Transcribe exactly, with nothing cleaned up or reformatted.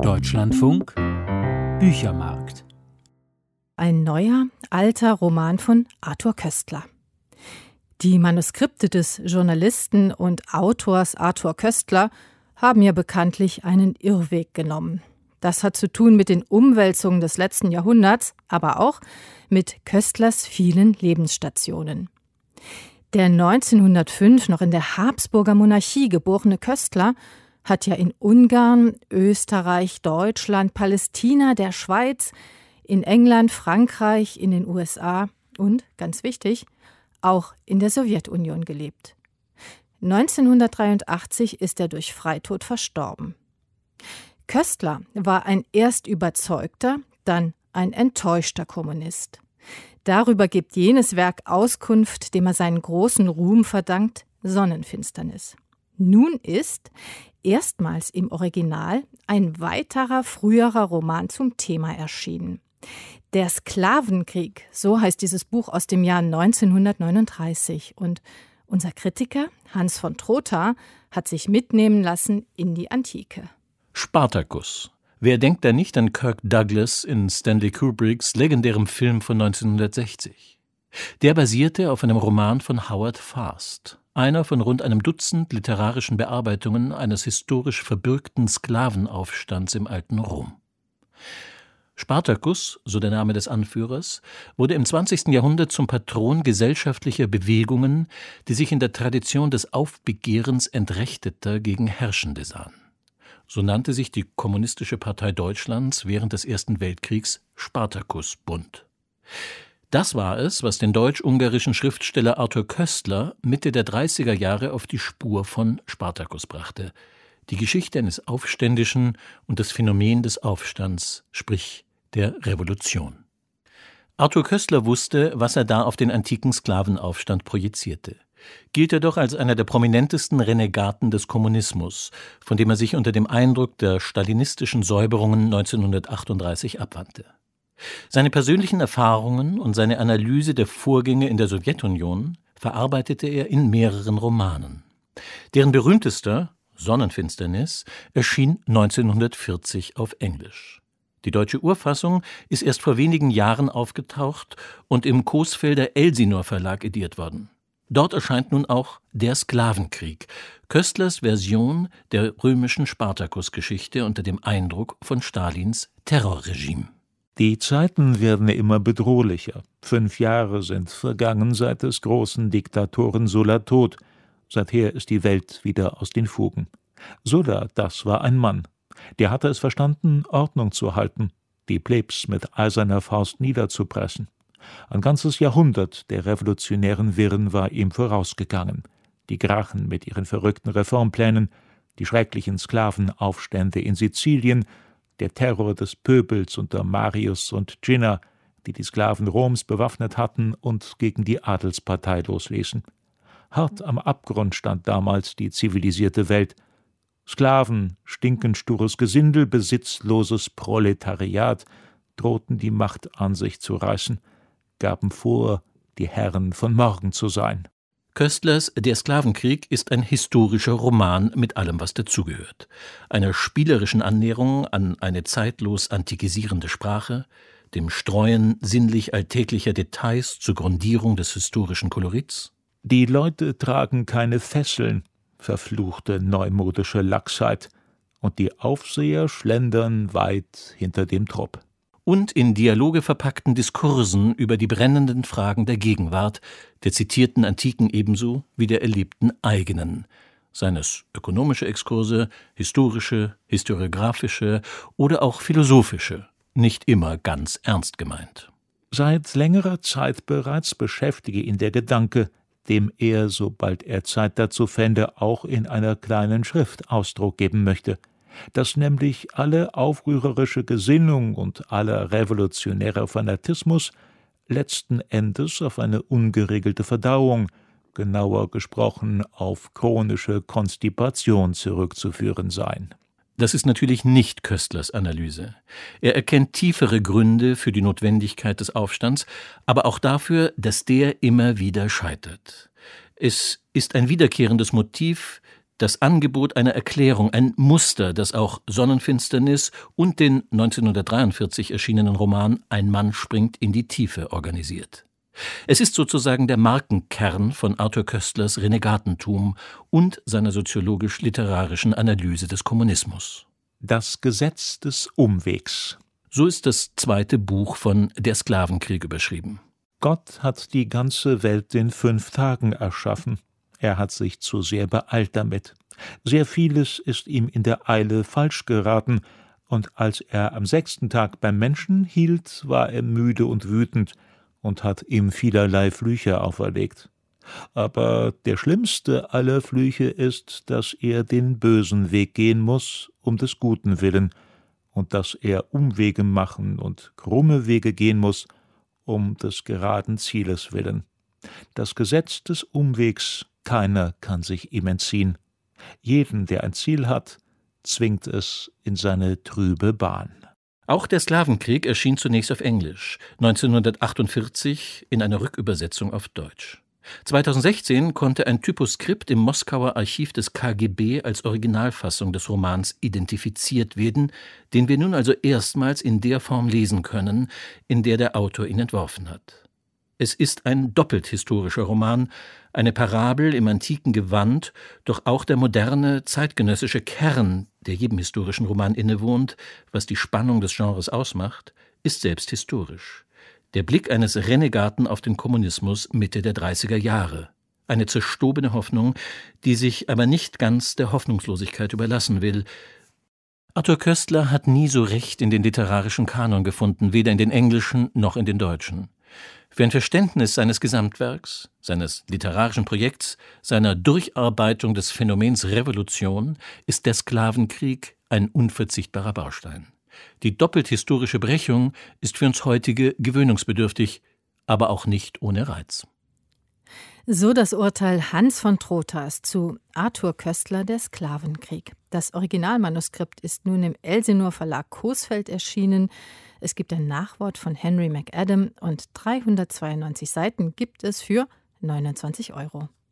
Deutschlandfunk Büchermarkt. Ein neuer, alter Roman von Arthur Koestler. Die Manuskripte des Journalisten und Autors Arthur Koestler haben ja bekanntlich einen Irrweg genommen. Das hat zu tun mit den Umwälzungen des letzten Jahrhunderts, aber auch mit Koestlers vielen Lebensstationen. Der neunzehnhundertfünf noch in der Habsburger Monarchie geborene Koestler hat ja in Ungarn, Österreich, Deutschland, Palästina, der Schweiz, in England, Frankreich, in den U S A und, ganz wichtig, auch in der Sowjetunion gelebt. neunzehnhundertdreiundachtzig ist er durch Freitod verstorben. Koestler war ein erst überzeugter, dann ein enttäuschter Kommunist. Darüber gibt jenes Werk Auskunft, dem er seinen großen Ruhm verdankt, Sonnenfinsternis. Nun ist erstmals im Original ein weiterer früherer Roman zum Thema erschienen. Der Sklavenkrieg, so heißt dieses Buch aus dem Jahr neunzehnhundertneununddreißig. Und unser Kritiker Hans von Trotha hat sich mitnehmen lassen in die Antike. Spartacus. Wer denkt da nicht an Kirk Douglas in Stanley Kubricks legendärem Film von neunzehnhundertsechzig? Der basierte auf einem Roman von Howard Fast, einer von rund einem Dutzend literarischen Bearbeitungen eines historisch verbürgten Sklavenaufstands im alten Rom. Spartacus, so der Name des Anführers, wurde im zwanzigsten Jahrhundert zum Patron gesellschaftlicher Bewegungen, die sich in der Tradition des Aufbegehrens Entrechteter gegen Herrschende sahen. So nannte sich die Kommunistische Partei Deutschlands während des Ersten Weltkriegs Spartakusbund. Das war es, was den deutsch-ungarischen Schriftsteller Arthur Koestler Mitte der dreißiger Jahre auf die Spur von Spartacus brachte. Die Geschichte eines Aufständischen und das Phänomen des Aufstands, sprich der Revolution. Arthur Koestler wusste, was er da auf den antiken Sklavenaufstand projizierte. Gilt er doch als einer der prominentesten Renegaten des Kommunismus, von dem er sich unter dem Eindruck der stalinistischen Säuberungen neunzehnhundertachtunddreißig abwandte. Seine persönlichen Erfahrungen und seine Analyse der Vorgänge in der Sowjetunion verarbeitete er in mehreren Romanen. Deren berühmtester, Sonnenfinsternis, erschien neunzehnhundertvierzig auf Englisch. Die deutsche Urfassung ist erst vor wenigen Jahren aufgetaucht und im Coesfelder Elsinor Verlag ediert worden. Dort erscheint nun auch Der Sklavenkrieg, Koestlers Version der römischen Spartakus-Geschichte unter dem Eindruck von Stalins Terrorregime. Die Zeiten werden immer bedrohlicher. Fünf Jahre sind vergangen seit des großen Diktatoren Sulla tot. Seither ist die Welt wieder aus den Fugen. Sulla, das war ein Mann. Der hatte es verstanden, Ordnung zu halten, die Plebs mit eiserner Faust niederzupressen. Ein ganzes Jahrhundert der revolutionären Wirren war ihm vorausgegangen. Die Gracchen mit ihren verrückten Reformplänen, die schrecklichen Sklavenaufstände in Sizilien, der Terror des Pöbels unter Marius und Cinna, die die Sklaven Roms bewaffnet hatten und gegen die Adelspartei losließen. Hart am Abgrund stand damals die zivilisierte Welt. Sklaven, stinkend stures Gesindel, besitzloses Proletariat drohten die Macht an sich zu reißen, gaben vor, die Herren von morgen zu sein. Koestlers Der Sklavenkrieg ist ein historischer Roman mit allem, was dazugehört. Einer spielerischen Annäherung an eine zeitlos antikisierende Sprache, dem Streuen sinnlich alltäglicher Details zur Grundierung des historischen Kolorits. Die Leute tragen keine Fesseln, verfluchte neumodische Laxheit, und die Aufseher schlendern weit hinter dem Trupp. Und in Dialoge verpackten Diskursen über die brennenden Fragen der Gegenwart, der zitierten Antiken ebenso wie der erlebten eigenen, seien es ökonomische Exkurse, historische, historiografische oder auch philosophische, nicht immer ganz ernst gemeint. Seit längerer Zeit bereits beschäftige ihn der Gedanke, dem er, sobald er Zeit dazu fände, auch in einer kleinen Schrift Ausdruck geben möchte, dass nämlich alle aufrührerische Gesinnung und aller revolutionärer Fanatismus letzten Endes auf eine ungeregelte Verdauung, genauer gesprochen auf chronische Konstipation zurückzuführen seien. Das ist natürlich nicht Koestlers Analyse. Er erkennt tiefere Gründe für die Notwendigkeit des Aufstands, aber auch dafür, dass der immer wieder scheitert. Es ist ein wiederkehrendes Motiv, das Angebot einer Erklärung, ein Muster, das auch Sonnenfinsternis und den neunzehnhundertdreiundvierzig erschienenen Roman Ein Mann springt in die Tiefe organisiert. Es ist sozusagen der Markenkern von Arthur Koestlers Renegatentum und seiner soziologisch-literarischen Analyse des Kommunismus. Das Gesetz des Umwegs. So ist das zweite Buch von Der Sklavenkrieg überschrieben. Gott hat die ganze Welt in fünf Tagen erschaffen. Er hat sich zu sehr beeilt damit. Sehr vieles ist ihm in der Eile falsch geraten, und als er am sechsten Tag beim Menschen hielt, war er müde und wütend und hat ihm vielerlei Flüche auferlegt. Aber der schlimmste aller Flüche ist, dass er den bösen Weg gehen muss, um des Guten willen, und dass er Umwege machen und krumme Wege gehen muss, um des geraden Zieles willen. Das Gesetz des Umwegs, keiner kann sich ihm entziehen. Jeden, der ein Ziel hat, zwingt es in seine trübe Bahn. Auch der Sklavenkrieg erschien zunächst auf Englisch, neunzehnhundertachtundvierzig in einer Rückübersetzung auf Deutsch. zweitausendsechzehn konnte ein Typoskript im Moskauer Archiv des K G B als Originalfassung des Romans identifiziert werden, den wir nun also erstmals in der Form lesen können, in der der Autor ihn entworfen hat. Es ist ein doppelt historischer Roman, eine Parabel im antiken Gewand, doch auch der moderne, zeitgenössische Kern, der jedem historischen Roman innewohnt, was die Spannung des Genres ausmacht, ist selbst historisch. Der Blick eines Renegaten auf den Kommunismus Mitte der dreißiger Jahre. Eine zerstobene Hoffnung, die sich aber nicht ganz der Hoffnungslosigkeit überlassen will. Arthur Koestler hat nie so recht in den literarischen Kanon gefunden, weder in den englischen noch in den deutschen. Für ein Verständnis seines Gesamtwerks, seines literarischen Projekts, seiner Durcharbeitung des Phänomens Revolution ist der Sklavenkrieg ein unverzichtbarer Baustein. Die doppelt historische Brechung ist für uns heutige gewöhnungsbedürftig, aber auch nicht ohne Reiz. So das Urteil Hans von Trotha's zu Arthur Koestler, der Sklavenkrieg. Das Originalmanuskript ist nun im Elsinor Verlag Coesfeld erschienen. Es gibt ein Nachwort von Henry McAdam und dreihundertzweiundneunzig Seiten gibt es für neunundzwanzig Euro.